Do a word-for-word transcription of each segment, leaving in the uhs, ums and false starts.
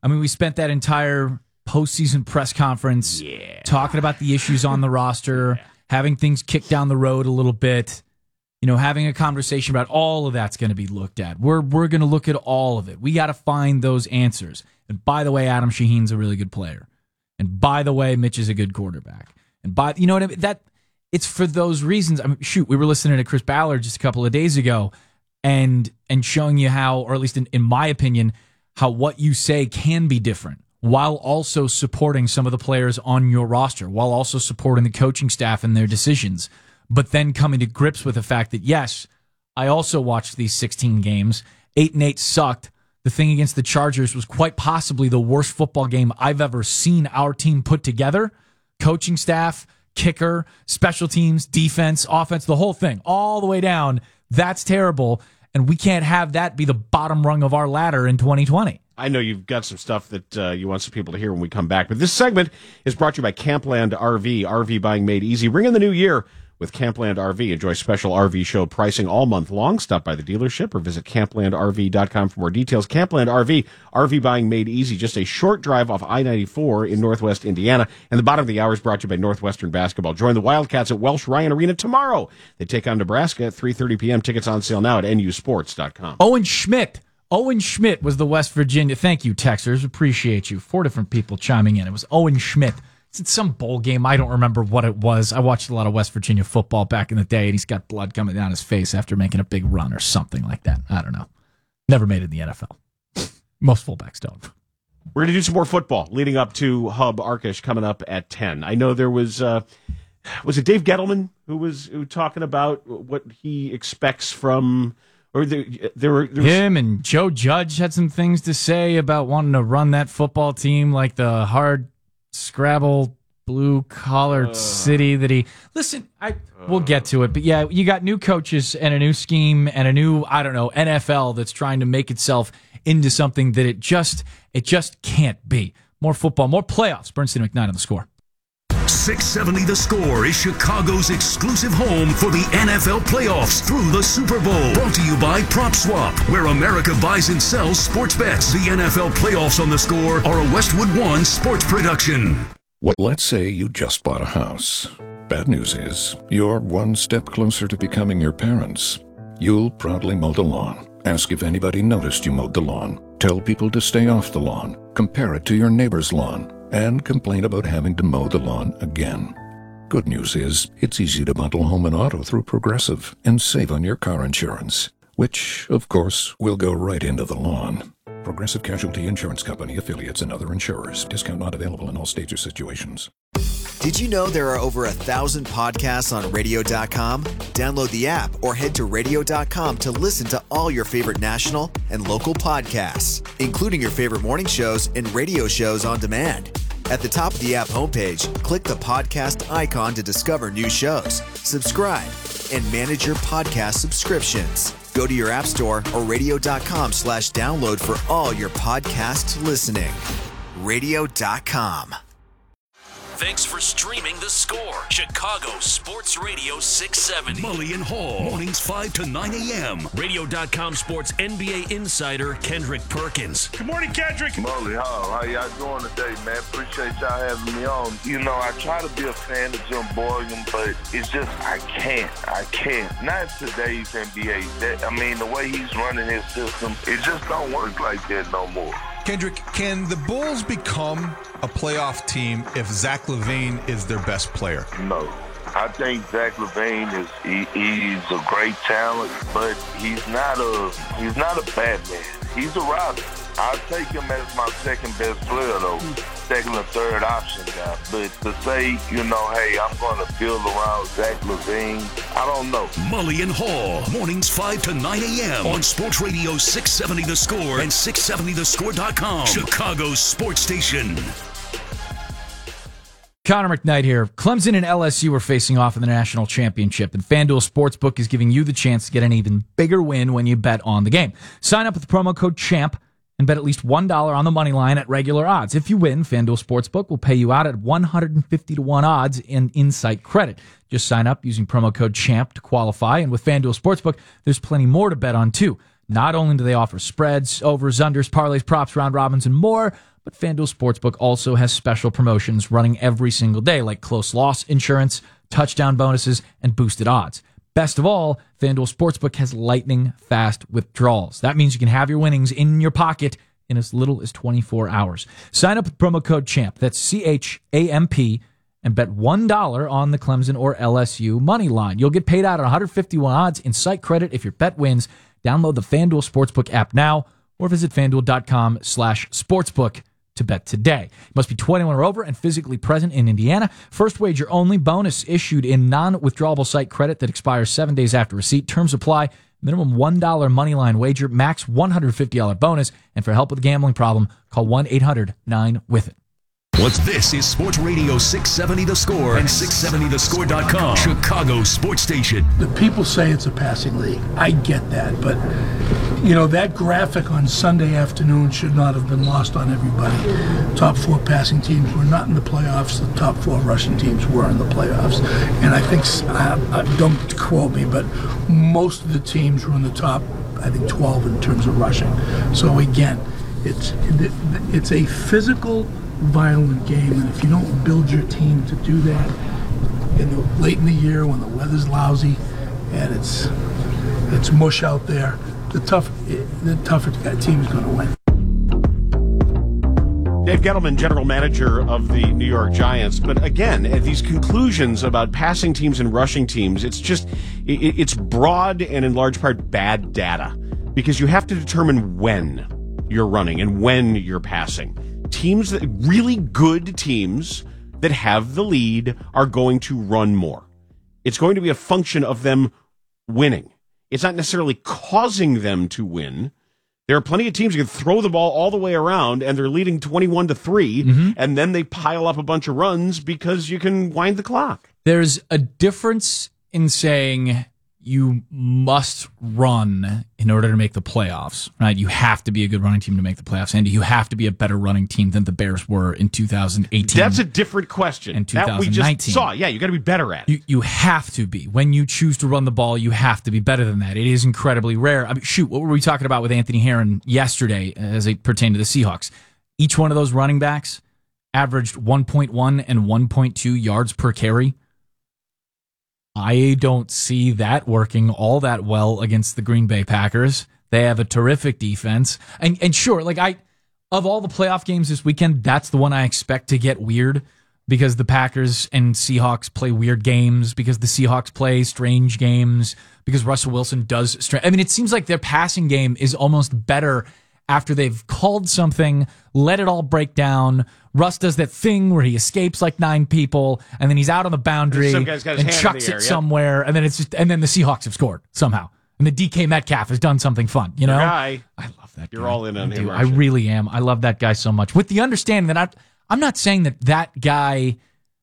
I mean, we spent that entire postseason press conference yeah. talking about the issues on the roster, yeah. having things kicked down the road a little bit, you know, having a conversation about all of that's going to be looked at. We're we're going to look at all of it. We got to find those answers. And by the way, Adam Shaheen's a really good player. And by the way, Mitch is a good quarterback. And by you know what I mean? That it's for those reasons. I mean, shoot, we were listening to Chris Ballard just a couple of days ago, and and showing you how, or at least in, in my opinion, how what you say can be different, while also supporting some of the players on your roster, while also supporting the coaching staff and their decisions. But then coming to grips with the fact that, yes, I also watched these sixteen games. Eight and eight sucked. The thing against the Chargers was quite possibly the worst football game I've ever seen our team put together. Coaching staff, kicker, special teams, defense, offense, the whole thing, all the way down. That's terrible. And we can't have that be the bottom rung of our ladder in twenty twenty. I know you've got some stuff that uh, you want some people to hear when we come back. But this segment is brought to you by Campland R V. R V buying made easy. Ring in the new year with Campland R V. Enjoy special R V show pricing all month long. Stop by the dealership or visit campland r v dot com for more details. Campland R V, R V buying made easy. Just a short drive off I ninety-four in Northwest Indiana. And the bottom of the hour is brought to you by Northwestern Basketball. Join the Wildcats at Welsh Ryan Arena tomorrow. They take on Nebraska at three thirty p.m. Tickets on sale now at n u sports dot com. Owen Schmidt. Owen Schmidt was the West Virginia. Thank you, Texers. Appreciate you. Four different people chiming in. It was Owen Schmidt. It's some bowl game. I don't remember what it was. I watched a lot of West Virginia football back in the day, and he's got blood coming down his face after making a big run or something like that. I don't know. Never made it in the N F L. Most fullbacks don't. We're going to do some more football leading up to Hub Arkish coming up at ten. I know there was, uh, was it Dave Gettleman who was, who was talking about what he expects from... Or there, there were there was, him and Joe Judge had some things to say about wanting to run that football team like the hard scrabble blue collar uh, city that he. Listen, I uh, we'll get to it, but yeah, you got new coaches and a new scheme and a new I don't know N F L that's trying to make itself into something that it just it just can't be. More football, more playoffs. Bernstein McKnight on the score. six seventy The Score is Chicago's exclusive home for the N F L playoffs through the Super Bowl. Brought to you by PropSwap, where America buys and sells sports bets. The N F L playoffs on The Score are a Westwood One sports production. What? Let's say you just bought a house. Bad news is, you're one step closer to becoming your parents. You'll proudly mow the lawn. Ask if anybody noticed you mowed the lawn. Tell people to stay off the lawn. Compare it to your neighbor's lawn. And complain about having to mow the lawn again. Good news is, it's easy to bundle home and auto through Progressive and save on your car insurance, which, of course, will go right into the lawn. Progressive Casualty Insurance Company, affiliates, and other insurers. Discount not available in all states or situations. Did you know there are over a thousand podcasts on radio dot com? Download the app or head to radio dot com to listen to all your favorite national and local podcasts, including your favorite morning shows and radio shows on demand. At the top of the app homepage, click the podcast icon to discover new shows, subscribe, and manage your podcast subscriptions. Go to your app store or radio dot com slash download for all your podcast listening. radio dot com. Thanks for streaming The Score. Chicago Sports Radio six seventy. Mully and Hall. Mornings five to nine a.m. radio dot com Sports N B A insider Kendrick Perkins. Good morning, Kendrick. Mully Hall. How y'all doing today, man? Appreciate y'all having me on. You know, I try to be a fan of Jim Boylan, but it's just, I can't. I can't. Not today's N B A. That, I mean, the way he's running his system, it just don't work like that no more. Kendrick, can the Bulls become a playoff team if Zach LaVine is their best player? No. I think Zach LaVine is he, he's a great talent, but he's not a he's not a bad man. He's a rider. I'll take him as my second best player, though, second or third option guy. But to say, you know, hey, I'm going to build around Zach LaVine, I don't know. Mully and Hall, mornings five to nine a.m. on Sports Radio six seventy The Score and six seventy the score dot com, Chicago's sports station. Connor McKnight here. Clemson and L S U are facing off in the national championship, and FanDuel Sportsbook is giving you the chance to get an even bigger win when you bet on the game. Sign up with the promo code CHAMP and bet at least one dollar on the money line at regular odds. If you win, FanDuel Sportsbook will pay you out at one hundred fifty to one odds in insight credit. Just sign up using promo code CHAMP to qualify, and with FanDuel Sportsbook, there's plenty more to bet on too. Not only do they offer spreads, overs, unders, parlays, props, round robins, and more, but FanDuel Sportsbook also has special promotions running every single day, like close loss insurance, touchdown bonuses, and boosted odds. Best of all, FanDuel Sportsbook has lightning fast withdrawals. That means you can have your winnings in your pocket in as little as twenty-four hours. Sign up with promo code CHAMP, that's C H A M P, and bet one dollar on the Clemson or L S U money line. You'll get paid out at one hundred fifty-one odds in site credit if your bet wins. Download the FanDuel Sportsbook app now or visit FanDuel.com slash sportsbook to bet today. You must be twenty-one or over and physically present in Indiana. First wager only. Bonus issued in non-withdrawable site credit that expires seven days after receipt. Terms apply. Minimum one dollar moneyline wager. Max one hundred fifty dollars bonus. And for help with a gambling problem, call one eight hundred nine with it. What's this is Sports Radio six seventy The Score and six seventy the score dot com, Chicago sports station. The people say it's a passing league. I get that, but you know that graphic on Sunday afternoon should not have been lost on everybody. Top four passing teams were not in the playoffs. The top four rushing teams were in the playoffs, and I think I, I, don't quote me, but most of the teams were in the top, I think, twelve in terms of rushing. So again, it's it's a physical, violent game, and if you don't build your team to do that in the, late in the year when the weather's lousy and it's it's mush out there, the tough the tougher team is going to win. Dave Gettleman, general manager of the New York Giants, but again, at these conclusions about passing teams and rushing teams, it's just it, it's broad and in large part bad data, because you have to determine when you're running and when you're passing. Teams that really good teams that have the lead are going to run more. It's going to be a function of them winning. It's not necessarily causing them to win. There are plenty of teams who can throw the ball all the way around and they're leading twenty-one to three, mm-hmm. and then they pile up a bunch of runs because you can wind the clock. There's a difference in saying you must run in order to make the playoffs, right? You have to be a good running team to make the playoffs, and you have to be a better running team than the Bears were in two thousand eighteen. That's a different question. And two thousand nineteen. That we just saw. Yeah, you got to be better at it. You, you have to be. When you choose to run the ball, you have to be better than that. It is incredibly rare. I mean, shoot, what were we talking about with Anthony Herron yesterday as it pertained to the Seahawks? Each one of those running backs averaged one point one and one point two yards per carry. I don't see that working all that well against the Green Bay Packers. They have a terrific defense. And and sure, like I of all the playoff games this weekend, that's the one I expect to get weird, because the Packers and Seahawks play weird games, because the Seahawks play strange games, because Russell Wilson does strange. I mean, it seems like their passing game is almost better after they've called something, let it all break down. Russ does that thing where he escapes like nine people, and then he's out on the boundary Some guy's got his and hand chucks in the it air, yep. somewhere, and then it's just, and then the Seahawks have scored somehow, and the D K Metcalf has done something fun. You know, guy. I love that. You're guy. all in on I him. do. I really am. I love that guy so much. With the understanding that I, I'm not saying that that guy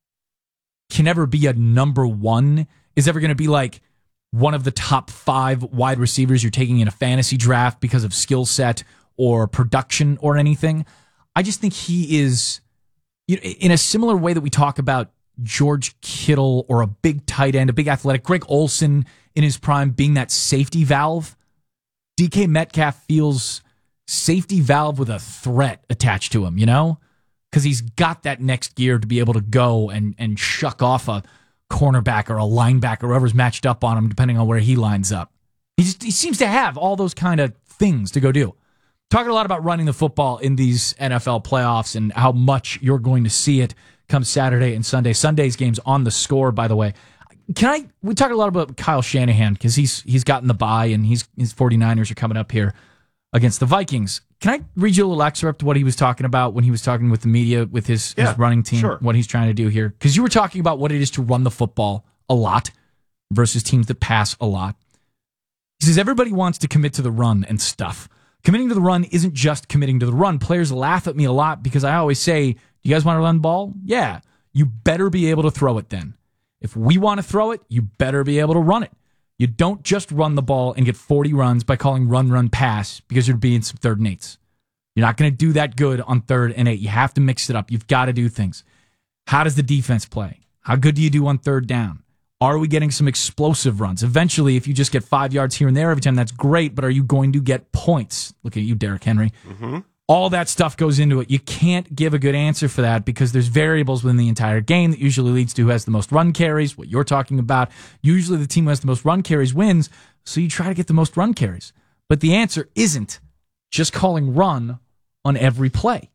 can ever be a number one, is ever going to be like one of the top five wide receivers you're taking in a fantasy draft because of skill set or production or anything. I just think he is, you know, in a similar way that we talk about George Kittle or a big tight end, a big athletic, Greg Olsen in his prime being that safety valve. D K Metcalf feels safety valve with a threat attached to him, you know? Because he's got that next gear to be able to go and, and shuck off a cornerback or a linebacker, whoever's matched up on him, depending on where he lines up. He just, he seems to have all those kind of things to go do. Talking a lot about running the football in these N F L playoffs and how much you're going to see it come Saturday and Sunday. Sunday's game's on The Score, by the way. Can I? We talked a lot about Kyle Shanahan because he's he's gotten the bye and he's his 49ers are coming up here against the Vikings. Can I read you a little excerpt of what he was talking about when he was talking with the media with his, yeah, his running team, sure. what he's trying to do here? Because you were talking about what it is to run the football a lot versus teams that pass a lot. He says everybody wants to commit to the run and stuff. Committing to the run isn't just committing to the run. Players laugh at me a lot because I always say, you guys want to run the ball? Yeah. You better be able to throw it then. If we want to throw it, you better be able to run it. You don't just run the ball and get forty runs by calling run, run, pass because you're being some third and eights. You're not going to do that good on third and eight. You have to mix it up. You've got to do things. How does the defense play? How good do you do on third down? Are we getting some explosive runs? Eventually, if you just get five yards here and there every time, that's great, but are you going to get points? Look at you, Derrick Henry. Mm-hmm. All that stuff goes into it. You can't give a good answer for that because there's variables within the entire game that usually leads to who has the most run carries, what you're talking about. Usually the team who has the most run carries wins, so you try to get the most run carries. But the answer isn't just calling run on every play.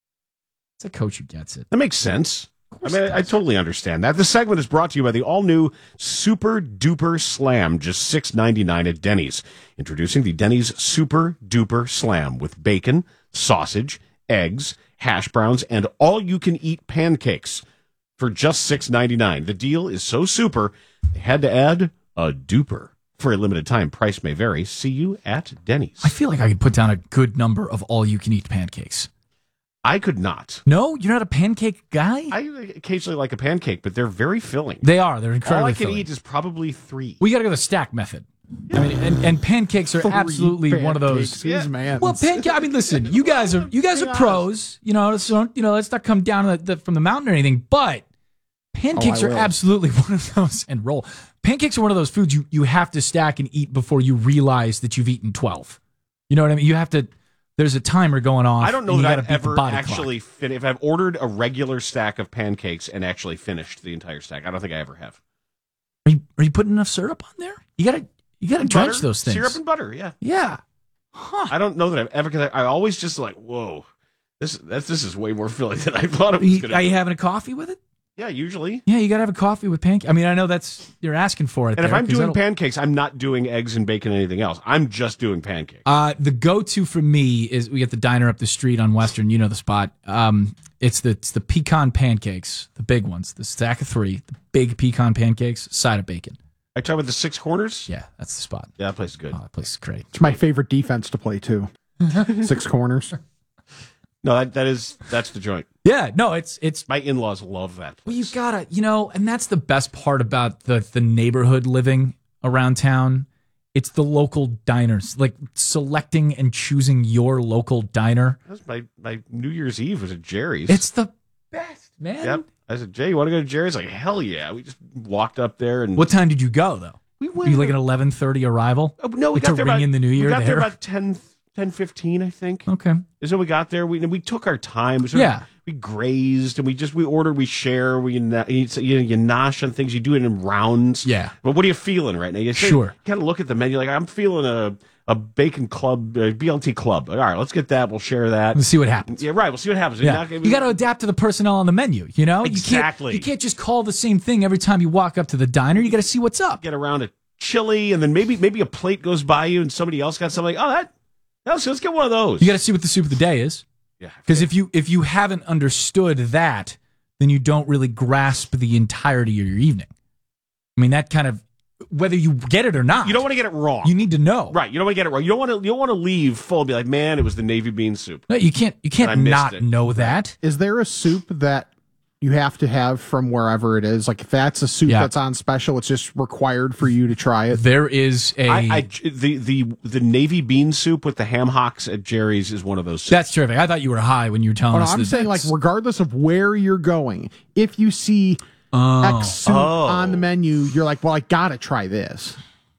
It's a coach who gets it. That makes sense. I mean, I, I totally understand that. This segment is brought to you by the all-new Super Duper Slam, just six ninety-nine at Denny's. Introducing the Denny's Super Duper Slam with bacon, sausage, eggs, hash browns, and all-you-can-eat pancakes for just six ninety-nine. The deal is so super, they had to add a duper. For a limited time, price may vary. See you at Denny's. I feel like I could put down a good number of all-you-can-eat pancakes. I could not. No? You're not a pancake guy? I occasionally like a pancake, but they're very filling. They are. They're incredibly All I can filling. eat is probably three. We got to go the stack method. I mean, and, and pancakes are Three absolutely one of those. pancakes, these man. Well, pancake. I mean, listen, you guys are you guys are pros. You know, so don't, you know, let's not come down the, the, from the mountain or anything. But pancakes Oh, I are will. absolutely one of those. And roll. Pancakes are one of those foods you you have to stack and eat before you realize that you've eaten twelve. You know what I mean? You have to. There's a timer going off. I don't know and you that gotta I've beat the ever body actually clock. fin- if I've ordered a regular stack of pancakes and actually finished the entire stack. I don't think I ever have. Are you, are you putting enough syrup on there? You gotta you gotta drench Butter, those things. Syrup and butter, yeah. Yeah. Huh. I don't know that I've ever. Cause I, I always just like, whoa, this that's this is way more filling than I thought it was You- going to are be. you having a coffee with it? Yeah, usually. Yeah, you got to have a coffee with pancakes. I mean, I know that's you're asking for it. And if there, I'm 'cause doing that'll- pancakes, I'm not doing eggs and bacon and anything else. I'm just doing pancakes. uh, the go-to for me is we get the diner up the street on Western. You know the spot. Um, it's the it's the pecan pancakes, the big ones, the stack of three, the big pecan pancakes, side of bacon. I talk about the six corners. Yeah, that's the spot. Yeah, that place is good. Oh, that place is great. It's my favorite defense to play too. Six corners. No, that that is that's the joint. Yeah, no, it's it's. My in-laws love that place. Well, you gotta, you know, and that's the best part about the the neighborhood living around town. It's the local diners, like selecting and choosing your local diner. That was my, my New Year's Eve was at Jerry's. It's the best, man. Yep. I said, Jay, you want to go to Jerry's? Like, hell yeah. We just walked up there and What time did you go though? we Were you like an eleven thirty arrival? Oh, no, we Like got to there ring about, in the new year We got there there? about ten, ten fifteen, I think. Okay. And so we got there. We we took our time. We sort Yeah. Of, we grazed and we just we ordered. We share. We you, you, you nosh on things. You do it in rounds. Yeah. But what are you feeling right now? You say- Sure. Kind of look at the menu. Like I'm feeling a a bacon club, a B L T club. All right, let's get that. We'll share that. Let's see what happens. Yeah, right. We'll see what happens. Yeah. Not- You got to adapt to the personnel on the menu, you know? Exactly. You can't, you can't just call the same thing every time you walk up to the diner. You got to see what's up. get around a chili, and then maybe maybe a plate goes by you, and somebody else got something. Like, oh, that. Let's, let's get one of those. You got to see what the soup of the day is. Yeah. Because if you if you haven't understood that, then you don't really grasp the entirety of your evening. I mean, that kind of whether you get it or not. You don't want to get it wrong. You need to know. Right. You don't want to get it wrong. You don't want to. You don't want to leave full and be like, man, it was the navy bean soup. No, you can't. You And I can't missed not it. know that. Is there a soup that you have to have from wherever it is? Like if that's a soup Yeah. that's on special, it's just required for you to try it. There is a. I, I the the the navy bean soup with the ham hocks at Jerry's is one of those. Soups. that's terrific. I thought you were high when you were telling Oh, no, us. I'm that saying like that's- regardless of where you're going, if you see Oh. X soup Oh. on the menu, you're like, well, I gotta try this.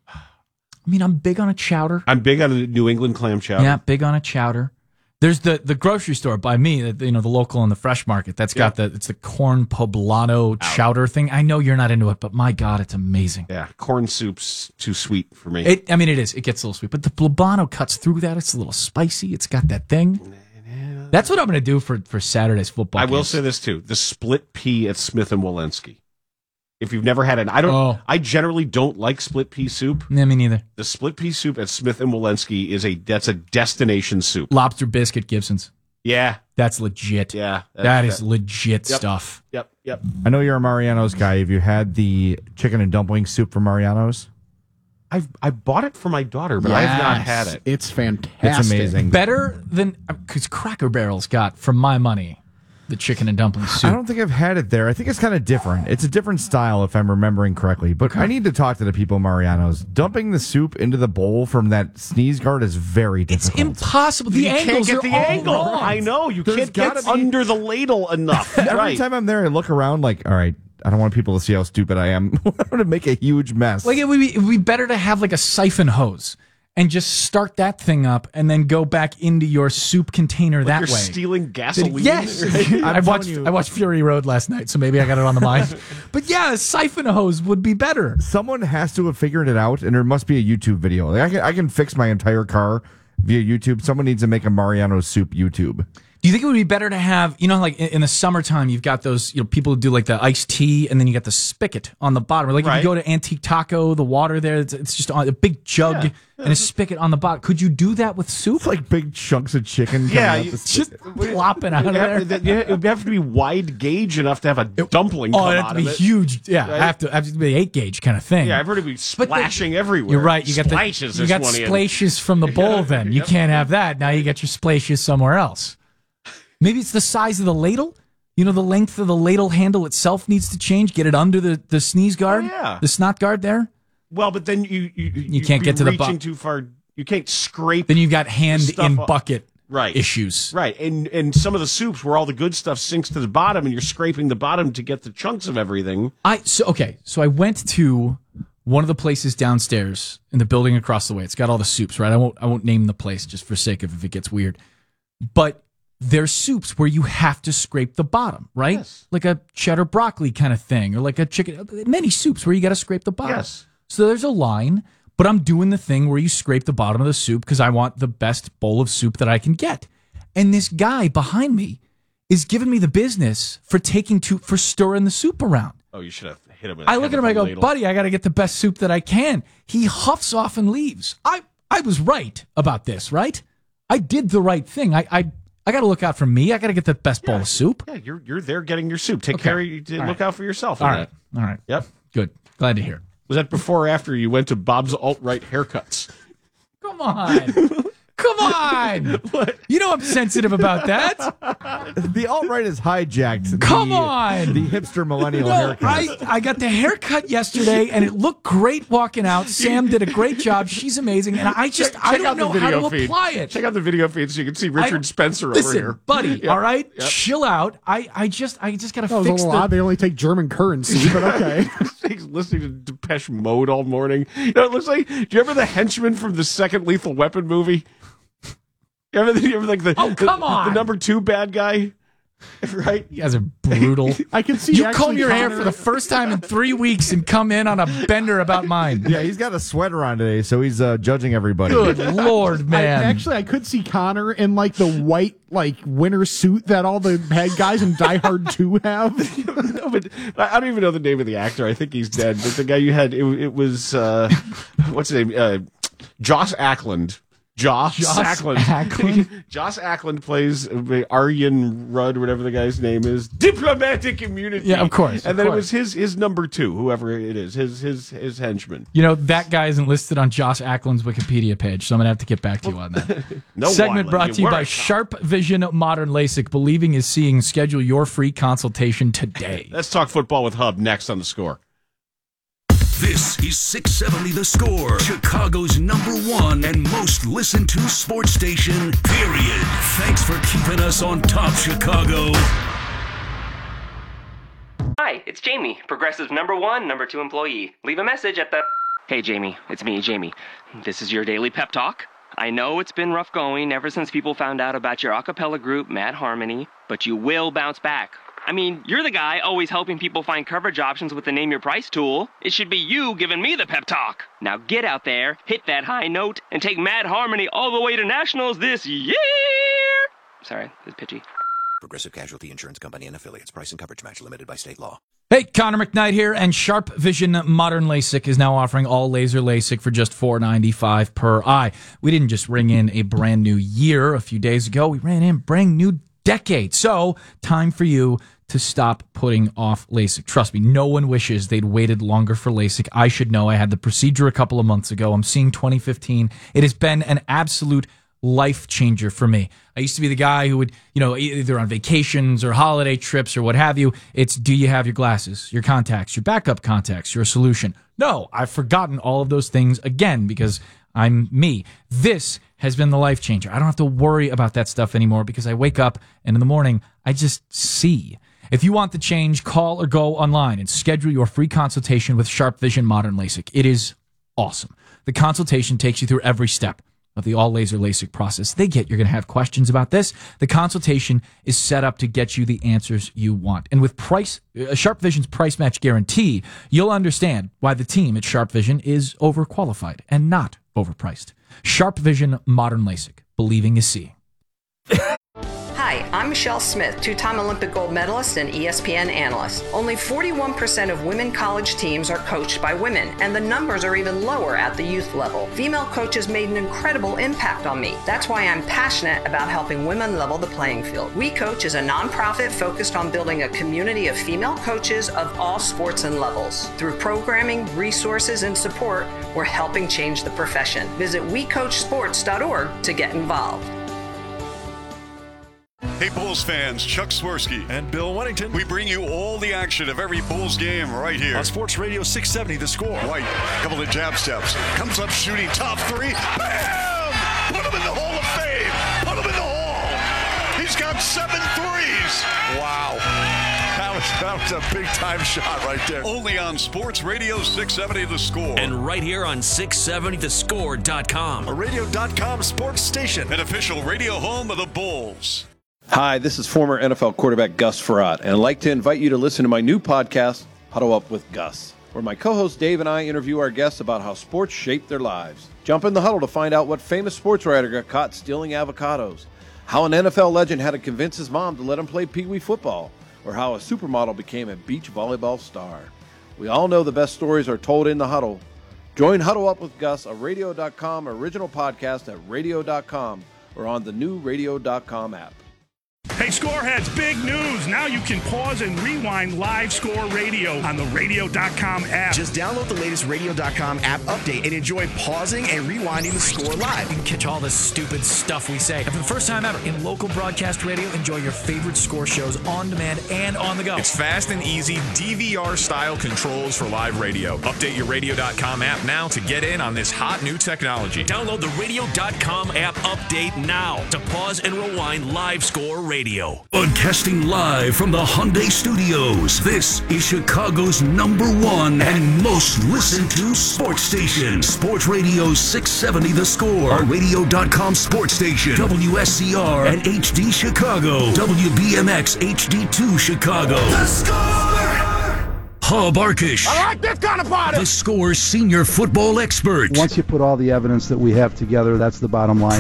I mean, I'm big on a chowder. I'm big on the New England clam chowder. Yeah, big on a chowder. There's the, the grocery store by me, the, you know, the local and the fresh market. That's got the it's the corn poblano chowder thing. I know you're not into it, but my God, it's amazing. Yeah, corn soup's too sweet for me. It, I mean, it is. It gets a little sweet, but the poblano cuts through that. It's a little spicy. It's got that thing. That's what I'm going to do for, for Saturday's football. I will games. say this too: the split pea at Smith and Walensky. If you've never had it, I don't. Oh. I generally don't like split pea soup. Yeah, me neither. The split pea soup at Smith and Walensky is a that's a destination soup. Lobster biscuit Gibson's. Yeah, That's legit. yeah, that is legit Yep. stuff. Yep, yep. I know you're a Mariano's guy. Have you had the chicken and dumpling soup from Mariano's? I've I bought it for my daughter, but I have not Yes. had it. It's fantastic. It's amazing. Better than because Cracker Barrel's got, for my money, the chicken and dumpling soup. I don't think I've had it there. I think it's kind of different. It's a different style, if I'm remembering correctly. But I need to talk to the people at Mariano's. Dumping the soup into the bowl from that sneeze guard is very It's difficult. impossible. The you can't angles get are the all angle. wrong. I know you There's can't get gotta be- under the ladle enough. Every right. time I'm there, I look around like, all right, I don't want people to see how stupid I am. I want to make a huge mess. Like it would, be, it would be better to have like a siphon hose and just start that thing up and then go back into your soup container like that you're way. Stealing gasoline. Yes, Right? I watched. you. I watched Fury Road last night, so maybe I got it on the mind. But yeah, a siphon hose would be better. Someone has to have figured it out, and there must be a YouTube video. Like I can, I can fix my entire car via YouTube. Someone needs to make a Mariano soup YouTube. Do you think it would be better to have, you know, like in in the summertime, you've got those, you know, people who do like the iced tea, and then you got the spigot on the bottom. Or like Right. if you go to Antique Taco, the water there, it's, it's just on a big jug Yeah. and a spigot on the bottom. Could you do that with soup? It's like big chunks of chicken. coming Yeah, out you- the Just plopping out of It'd there. have, to, it would have to be wide gauge enough to have a dumpling Oh, come it'd out have to be of it. huge. Yeah, Right? have to have to be eight gauge kind of thing. Yeah, I've heard it be But the- splashing everywhere. You're right. You got Splashes the you is got one in. splashes from the bowl. Then you Yep. can't have that. Now you got your splashes somewhere else. Maybe it's the size of the ladle. You know, the length of the ladle handle itself needs to change. Get it under the, the sneeze guard, Oh, yeah. the snot guard there. Well, but then you you, you can't get to the bu- reaching too far. You can't scrape. Then you've got hand stuff in up. bucket right issues. Right, and and some of the soups where all the good stuff sinks to the bottom, and you're scraping the bottom to get the chunks of everything. I so okay. So I went to one of the places downstairs in the building across the way. It's got all the soups, right? I won't I won't name the place just for sake of if it gets weird. But there's soups where you have to scrape the bottom, right? Yes. Like a cheddar broccoli kind of thing, or like a chicken. Many soups where you got to scrape the bottom. Yes. So there's a line, but I'm doing the thing where you scrape the bottom of the soup because I want the best bowl of soup that I can get. And this guy behind me is giving me the business for taking to for stirring the soup around. Oh, you should have hit him. With I look at him, I go, buddy, I got to get the best soup that I can. He huffs off and leaves. I, I was right about this, right? I did the right thing. I I, I got to look out for me. I got to get the best bowl of soup. Yeah, you're you're there getting your soup. Take Okay. care. Of, you, All look right. out for yourself. All in right. that. All right. Yep. Good. Glad to hear. Was that before or after you went to Bob's alt-right haircuts? Come on. Come on. You know I'm sensitive about that. The alt-right is hijacked. Come the, on. The hipster millennial No, haircut. I, I got the haircut yesterday, and it looked great walking out. Sam did a great job. She's amazing. And I just, Check I out don't the know how video to feed. apply it. Check out the video feed so you can see Richard I- Spencer Listen, over here. buddy, Yep. all right? Yep. Chill out. I, I just I just got to That was a fix little the... odd. They only take German currency, but okay. He's listening to Depeche Mode all morning. You know, it looks like. Do you remember the henchman from the second Lethal Weapon movie? You ever, you ever like the Oh, come the, on. the number two bad guy, right? You guys are brutal. I can see You actually comb your hair Connor- for the first time in three weeks and come in on a bender about mine. Yeah, he's got a sweater on today, so he's uh, judging everybody. Good Lord, I, man. actually, I could see Connor in like the white like winter suit that all the bad guys in Die Hard two have. No, but I don't even know the name of the actor. I think he's dead. But the guy you had, it, it was uh, what's his name? Uh, Joss Ackland. Joss, Joss Ackland. Ackland? Joss Ackland plays uh, Aryan Rudd, whatever the guy's name is. Diplomatic immunity. Yeah, of course, And of then it course. was his his number two, whoever it is, his his his henchman. You know, that guy isn't listed on Josh Ackland's Wikipedia page, so I'm going to have to get back to you on that. No Segment one, brought like to you by weren't. Sharp Vision Modern LASIK. Believing is seeing. Schedule your free consultation today. Let's talk football with Hub next on The Score. This is six seventy The Score, Chicago's number one and most listened to sports station, period. Thanks for keeping us on top, Chicago. Hi, it's Jamie, Progressive's number one, number two employee. Leave a message at the... Hey, Jamie, it's me, Jamie. This is your daily pep talk. I know it's been rough going ever since people found out about your a cappella group, Mad Harmony, but you will bounce back. I mean, you're the guy always helping people find coverage options with the Name Your Price tool. It should be you giving me the pep talk. Now get out there, hit that high note, and take Mad Harmony all the way to nationals this year! Sorry, it's pitchy. Progressive Casualty Insurance Company and Affiliates. Price and coverage match limited by state law. Hey, Connor McKnight here, and Sharp Vision Modern LASIK is now offering all laser LASIK for just four dollars and ninety-five cents per eye. We didn't just ring in a brand new year a few days ago. We ran in a brand new decade. So, time for you to stop putting off LASIK. Trust me, no one wishes they'd waited longer for LASIK. I should know. I had the procedure a couple of months ago. I'm seeing twenty fifteen. It has been an absolute life changer for me. I used to be the guy who would, you know, either on vacations or holiday trips or what have you. It's, do you have your glasses, your contacts, your backup contacts, your solution? No, I've forgotten all of those things again because I'm me. This has been the life changer. I don't have to worry about that stuff anymore because I wake up and in the morning I just see. If you want the change, call or go online and schedule your free consultation with Sharp Vision Modern LASIK. It is awesome. The consultation takes you through every step of the all-laser LASIK process. They get you're going to have questions about this. The consultation is set up to get you the answers you want. And with price, uh, Sharp Vision's price match guarantee, you'll understand why the team at Sharp Vision is overqualified and not overpriced. Sharp Vision Modern LASIK. Believing is seeing. Hi, I'm Michelle Smith, two-time Olympic gold medalist and E S P N analyst. Only forty-one percent of women college teams are coached by women, and the numbers are even lower at the youth level. Female coaches made an incredible impact on me. That's why I'm passionate about helping women level the playing field. We Coach is a nonprofit focused on building a community of female coaches of all sports and levels. Through programming, resources, and support, we're helping change the profession. Visit we coach sports dot org to get involved. Hey, Bulls fans, Chuck Swirsky and Bill Wennington. We bring you all the action of every Bulls game right here on Sports Radio six seventy The Score. White, couple of jab steps, comes up shooting top three. Bam! Put him in the Hall of Fame. Put him in the Hall. He's got seven threes. Wow. That was, that was a big-time shot right there. Only on Sports Radio six seventy The Score. And right here on six seventy the score dot com. A radio dot com sports station. An official radio home of the Bulls. Hi, this is former N F L quarterback Gus Frerotte, and I'd like to invite you to listen to my new podcast, Huddle Up with Gus, where my co-host Dave and I interview our guests about how sports shape their lives. Jump in the huddle to find out what famous sports writer got caught stealing avocados, how an N F L legend had to convince his mom to let him play Pee Wee football, or how a supermodel became a beach volleyball star. We all know the best stories are told in the huddle. Join Huddle Up with Gus, a radio dot com original podcast at radio dot com or on the new radio dot com app. Hey, Scoreheads, big news. Now you can pause and rewind live score radio on the radio dot com app. Just download the latest radio dot com app update and enjoy pausing and rewinding the score live. You can catch all the stupid stuff we say. And for the first time ever in local broadcast radio, enjoy your favorite score shows on demand and on the go. It's fast and easy D V R-style controls for live radio. Update your radio dot com app now to get in on this hot new technology. Download the radio dot com app update now to pause and rewind live score radio. Broadcasting live from the Hyundai Studios, this is Chicago's number one and most listened to sports station. Sports Radio six seventy The Score, a radio dot com sports station. W S C R and H D Chicago. W B M X H D two Chicago. The Score! Hub Arkish. I like this kind of party. The Score's senior football expert. Once you put all the evidence that we have together, that's the bottom line.